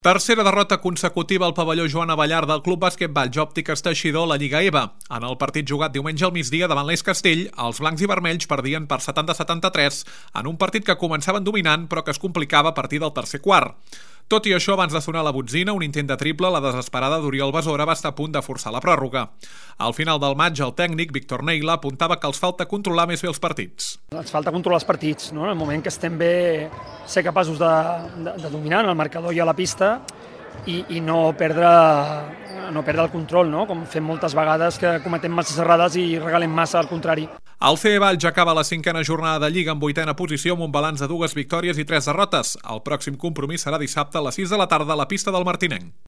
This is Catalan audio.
Tercera derrota consecutiva al pavelló Joan Abellar del Club Basquetball Òptiques Teixidor a la Lliga EVA. En el partit jugat diumenge al migdia davant l'Eix Castell, els blancs i vermells perdien per 70-73 en un partit que començaven dominant però que es complicava a partir del tercer quart. Tot i això, abans de sonar la botzina, un intent de triple, la desesperada d'Oriol Besora va estar a punt de forçar la pròrroga. Al final del maig, el tècnic, Víctor Neila, apuntava que els falta controlar més bé els partits. Ens falta controlar els partits, no? En el moment que estem bé, ser capaços de dominar en el marcador i a la pista i no perdre el control, no? Com fem moltes vegades que cometem massa errades i regalem massa al contrari. El CE Valls acaba la 5a jornada de Lliga en 8a posició amb un balanç de 2 victòries i 3 derrotes. El pròxim compromís serà dissabte a les 6 de la tarda a la pista del Martinenc.